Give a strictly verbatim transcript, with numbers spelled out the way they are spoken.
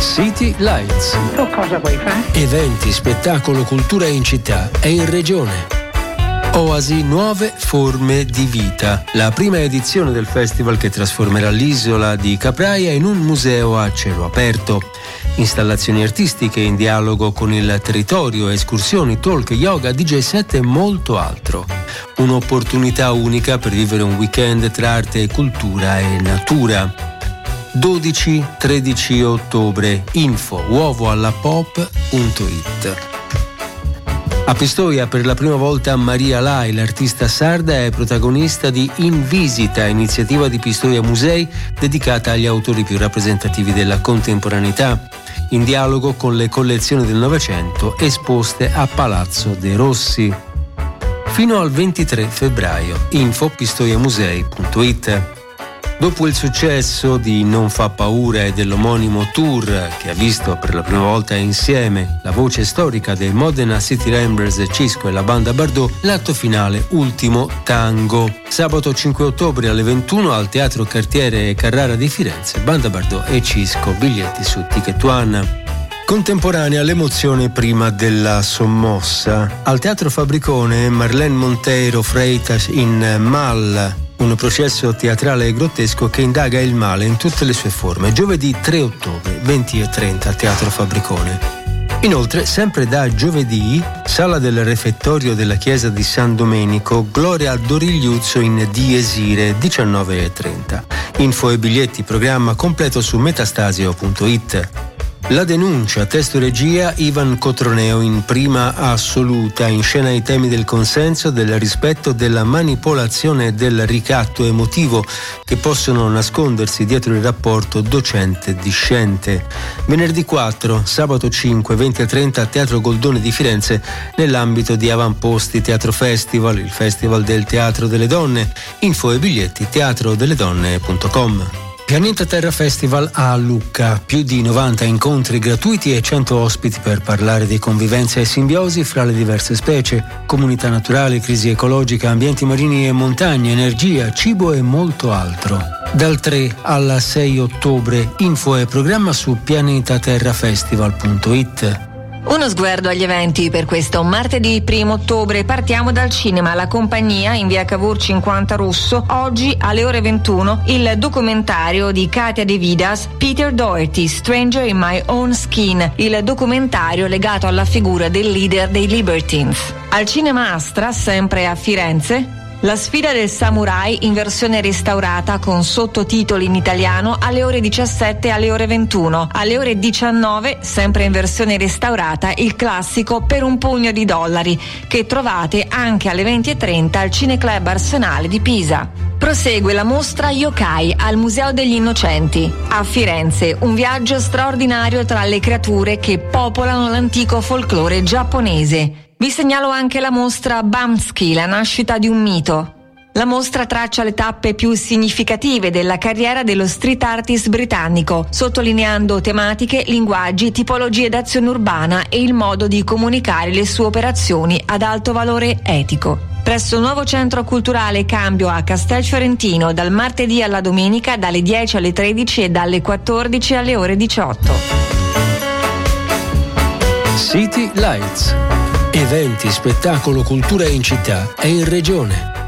City Lights. Tu cosa vuoi fare? Eventi, spettacolo, cultura in città e in regione. Oasi, nuove forme di vita. La prima edizione del festival che trasformerà l'isola di Capraia in un museo a cielo aperto. Installazioni artistiche in dialogo con il territorio, escursioni, talk, yoga, D J set e molto altro. Un'opportunità unica per vivere un weekend tra arte e cultura e natura. dodici tredici ottobre. Info uovo alla pop punto it. A Pistoia per la prima volta Maria Lai, l'artista sarda, è protagonista di In Visita, iniziativa di Pistoia Musei dedicata agli autori più rappresentativi della contemporaneità, in dialogo con le collezioni del Novecento esposte a Palazzo De Rossi. Fino al ventitré febbraio. Info pistoiamusei punto it. Dopo il successo di Non fa paura e dell'omonimo tour che ha visto per la prima volta insieme la voce storica dei Modena City Ramblers, Cisco e la banda Bardot, l'atto finale Ultimo Tango. Sabato cinque ottobre alle ventuno al Teatro Cartiere Carrara di Firenze, banda Bardot e Cisco, biglietti su Ticket One. Contemporanea l'emozione prima della sommossa. Al Teatro Fabricone Marlene Monteiro Freitas in Mal, un processo teatrale e grottesco che indaga il male in tutte le sue forme. Giovedì tre ottobre, venti e trenta, Teatro Fabricone. Inoltre, sempre da giovedì, Sala del Refettorio della Chiesa di San Domenico, Gloria Dorigliuzzo in Diesire, diciannove e trenta. Info e biglietti, programma completo su metastasio punto it. La denuncia, testo e regia Ivan Cotroneo in prima assoluta, in scena i temi del consenso, del rispetto, della manipolazione e del ricatto emotivo che possono nascondersi dietro il rapporto docente-discente. Venerdì quattro, sabato cinque, venti e trenta Teatro Goldoni di Firenze nell'ambito di Avamposti Teatro Festival, il Festival del Teatro delle Donne. Info e biglietti teatro delle donne punto com. Pianeta Terra Festival a Lucca, più di novanta incontri gratuiti e cento ospiti per parlare di convivenza e simbiosi fra le diverse specie, comunità naturali, crisi ecologica, ambienti marini e montagne, energia, cibo e molto altro. Dal tre al sei ottobre, info e programma su pianetaterrafestival punto it. Uno sguardo agli eventi per questo martedì primo ottobre. Partiamo dal cinema. La compagnia in via Cavour cinquanta Rosso, oggi alle ore ventuno il documentario di Katia De Vidas, Peter Doherty, Stranger in My Own Skin, il documentario legato alla figura del leader dei Libertines. Al cinema Astra, sempre a Firenze, La sfida del samurai in versione restaurata con sottotitoli in italiano alle ore diciassette e alle ore ventuno. Alle ore diciannove, sempre in versione restaurata, il classico Per un pugno di dollari, che trovate anche alle venti e trenta al Cineclub Arsenale di Pisa. Prosegue la mostra Yokai al Museo degli Innocenti. A Firenze, un viaggio straordinario tra le creature che popolano l'antico folklore giapponese. Vi segnalo anche la mostra Bamsky, la nascita di un mito. La mostra traccia le tappe più significative della carriera dello street artist britannico, sottolineando tematiche, linguaggi, tipologie d'azione urbana e il modo di comunicare le sue operazioni ad alto valore etico. Presso il nuovo centro culturale Cambio a Castelfiorentino, dal martedì alla domenica dalle dieci alle tredici e dalle quattordici alle ore diciotto. City Lights. Eventi, spettacolo, cultura in città e in regione.